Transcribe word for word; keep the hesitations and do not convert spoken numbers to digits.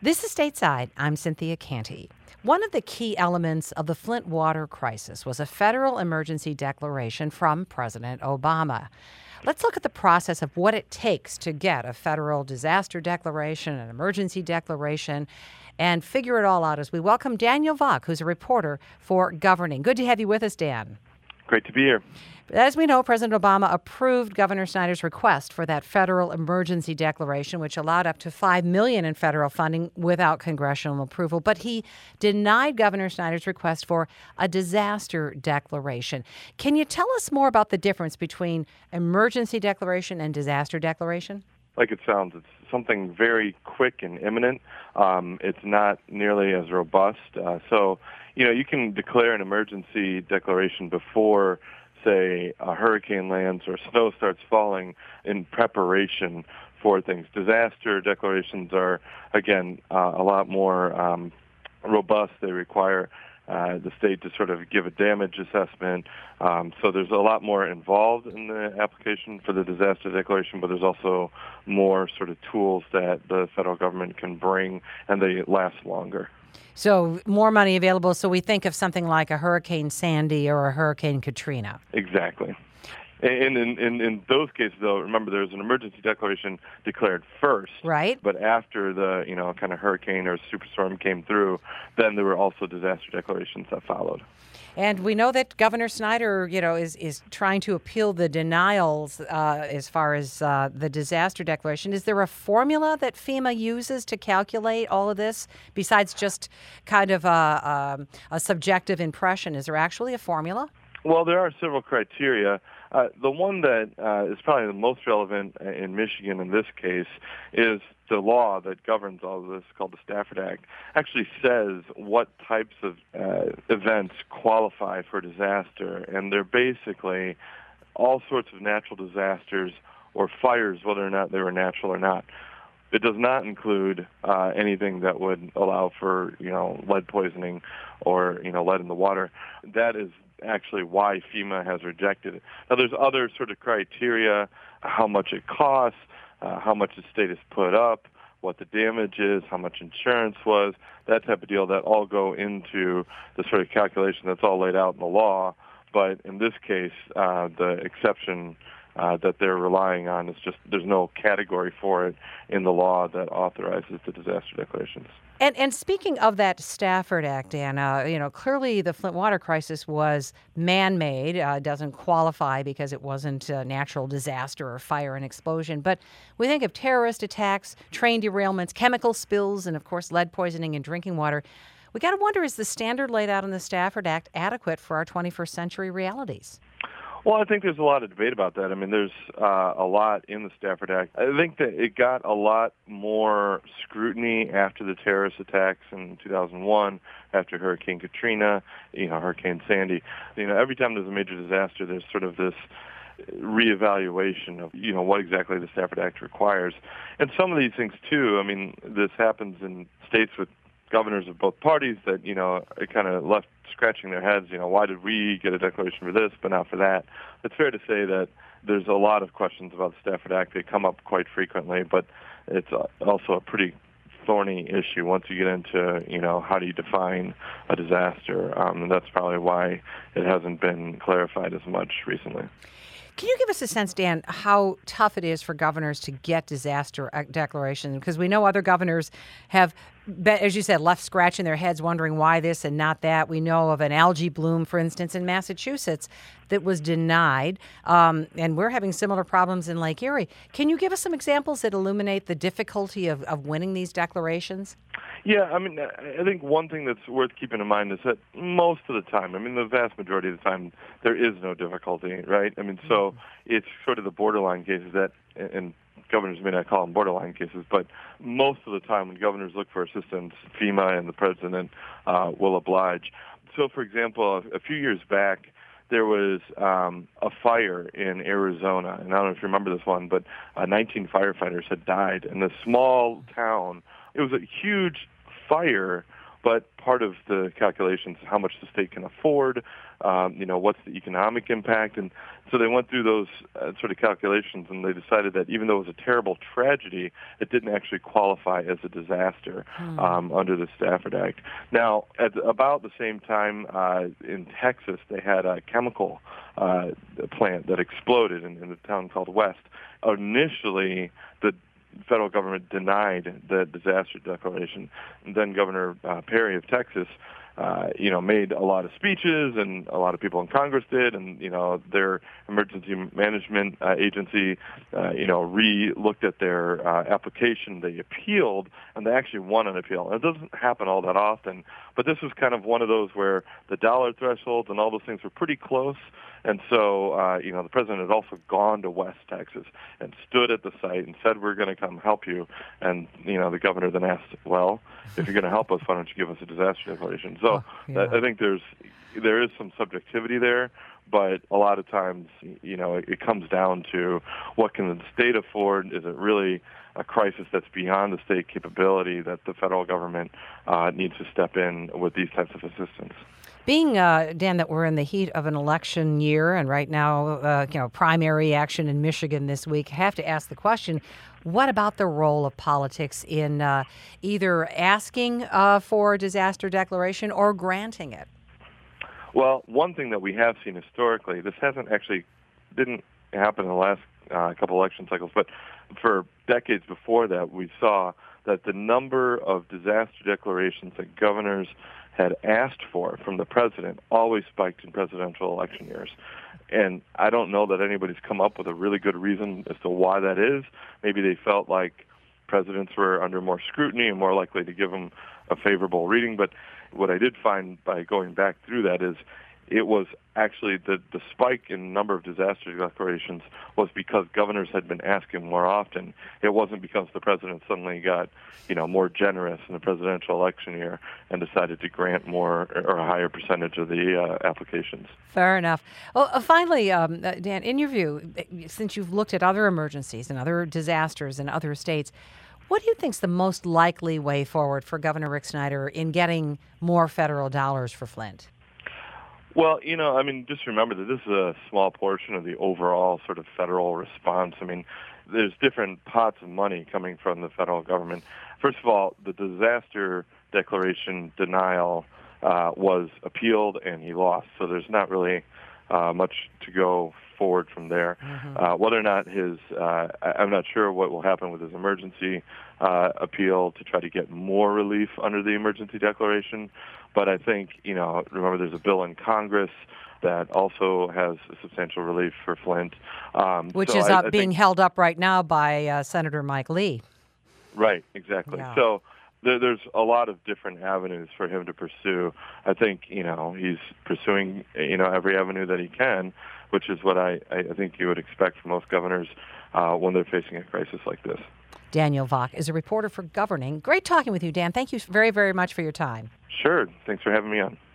This is Stateside. I'm Cynthia Canty. One of the key elements of the Flint water crisis was a federal emergency declaration from President Obama. Let's look at the process of what it takes to get a federal disaster declaration, an emergency declaration, and figure it all out as we welcome Daniel Vach, who's a reporter for Governing. Good to have you with us, Dan. Great to be here. As we know, President Obama approved Governor Snyder's request for that federal emergency declaration, which allowed up to five million dollars in federal funding without congressional approval. But he denied Governor Snyder's request for a disaster declaration. Can you tell us more about the difference between emergency declaration and disaster declaration? Like it sounds, it's something very quick and imminent. Um, it's not nearly as robust. Uh, so, you know, you can declare an emergency declaration before, say, a hurricane lands or snow starts falling in preparation for things. Disaster declarations are, again, uh, a lot more um, robust. They require uh, the state to sort of give a damage assessment. Um, so there's a lot more involved in the application for the disaster declaration, but there's also more sort of tools that the federal government can bring, and they last longer. So more money available. So we think of something like a Hurricane Sandy or a Hurricane Katrina. Exactly. And in, in, in those cases, though, remember there's an emergency declaration declared first. Right. But after the, you know, kind of hurricane or superstorm came through, then there were also disaster declarations that followed. And we know that Governor Snyder, you know, is, is trying to appeal the denials uh, as far as uh, the disaster declaration. Is there a formula that FEMA uses to calculate all of this besides just kind of a, um, a subjective impression? Is there actually a formula? Well, there are several criteria. Uh, the one that uh, is probably the most relevant in Michigan in this case is the law that governs all of this, called the Stafford Act, actually says what types of uh, events qualify for disaster. And they're basically all sorts of natural disasters or fires, whether or not they were natural or not. It does not include uh, anything that would allow for, you know, lead poisoning or, you know, lead in the water. That is actually why FEMA has rejected it. Now, there's other sort of criteria, how much it costs, uh, how much the state has put up, what the damage is, how much insurance was, that type of deal, that all go into the sort of calculation that's all laid out in the law. But in this case, uh, the exception uh, that they're relying on is just there's no category for it in the law that authorizes the disaster declarations. And and speaking of that Stafford Act, Dan, uh, you know, clearly the Flint water crisis was man-made, uh, doesn't qualify because it wasn't a natural disaster or fire and explosion. But we think of terrorist attacks, train derailments, chemical spills, and, of course, lead poisoning in drinking water. We got to wonder, is the standard laid out in the Stafford Act adequate for our twenty-first century realities? Well, I think there's a lot of debate about that. I mean, there's uh, a lot in the Stafford Act. I think that it got a lot more scrutiny after the terrorist attacks in two thousand one, after Hurricane Katrina, you know, Hurricane Sandy. You know, every time there's a major disaster, there's sort of this reevaluation of, you know, what exactly the Stafford Act requires. And some of these things, too, I mean, this happens in states with governors of both parties that, you know, are kind of left scratching their heads, you know, why did we get a declaration for this but not for that? It's fair to say that there's a lot of questions about the Stafford Act. They come up quite frequently, but it's also a pretty thorny issue once you get into, you know, how do you define a disaster? Um, and that's probably why it hasn't been clarified as much recently. Can you give us a sense, Dan, how tough it is for governors to get disaster declarations? Because we know other governors have, as you said, left scratching their heads wondering why this and not that. We know of an algae bloom, for instance, in Massachusetts that was denied, um, and we're having similar problems in Lake Erie. Can you give us some examples that illuminate the difficulty of, of winning these declarations? Yeah, I mean, I think one thing that's worth keeping in mind is that most of the time, I mean, the vast majority of the time, there is no difficulty, right? I mean, so it's sort of the borderline cases that, and governors may not call them borderline cases, but most of the time when governors look for assistance, FEMA and the president uh, will oblige. So, for example, a few years back, there was um, a fire in Arizona, and I don't know if you remember this one, but uh, nineteen firefighters had died in this small town. It was a huge fire but part of the calculations is how much the state can afford, um, you know, what's the economic impact. And so they went through those uh, sort of calculations, and they decided that even though it was a terrible tragedy, it didn't actually qualify as a disaster Hmm. um, under the Stafford Act. Now, at about the same time uh, in Texas, they had a chemical uh, plant that exploded in, in a town called West. Initially, the federal government denied the disaster declaration. And then Governor uh, Perry of Texas, uh, you know, made a lot of speeches, and a lot of people in Congress did, and, you know, their emergency management uh, agency, uh, you know, re-looked at their uh, application. They appealed, and they actually won an appeal. And it doesn't happen all that often, but this was kind of one of those where the dollar thresholds and all those things were pretty close. And so, uh, you know, the president had also gone to West Texas and stood at the site and said, we're going to come help you. And, you know, the governor then asked, well, if you're going to help us, why don't you give us a disaster declaration? So Oh, yeah. I think there's there is some subjectivity there, but a lot of times, you know, it, it comes down to what can the state afford? Is it really a crisis that's beyond the state capability that the federal government uh, needs to step in with these types of assistance? Being, uh, Dan, that we're in the heat of an election year, and right now, uh, you know, primary action in Michigan this week, I have to ask the question, what about the role of politics in uh, either asking uh, for a disaster declaration or granting it? Well, one thing that we have seen historically, this hasn't actually, didn't happen in the last uh, couple election cycles, but for decades before that, we saw that the number of disaster declarations that governors had asked for from the president always spiked in presidential election years. And I don't know that anybody's come up with a really good reason as to why that is. Maybe they felt like presidents were under more scrutiny and more likely to give them a favorable reading. But what I did find by going back through that is it was actually the, the spike in number of disaster declarations was because governors had been asking more often. It wasn't because the president suddenly got, you know, more generous in the presidential election year and decided to grant more or a higher percentage of the uh, applications. Fair enough. Well, uh, finally, um, uh, Dan, in your view, since you've looked at other emergencies and other disasters in other states, what do you think is the most likely way forward for Governor Rick Snyder in getting more federal dollars for Flint? Well, you know, I mean, just remember that this is a small portion of the overall sort of federal response. I mean, there's different pots of money coming from the federal government. First of all, the disaster declaration denial uh, was appealed, and he lost. So there's not really uh, much to go forward from there. Mm-hmm. Uh, whether or not his, uh, I'm not sure what will happen with his emergency uh, appeal to try to get more relief under the emergency declaration. But I think, you know, remember there's a bill in Congress that also has a substantial relief for Flint. Um, Which so is I, uh, I being think, held up right now by uh, Senator Mike Lee. Right, exactly. Yeah. So there, there's a lot of different avenues for him to pursue. I think, you know, he's pursuing, you know, every avenue that he can, which is what I, I think you would expect from most governors uh, when they're facing a crisis like this. Daniel Vock is a reporter for Governing. Great talking with you, Dan. Thank you very, very much for your time. Sure. Thanks for having me on.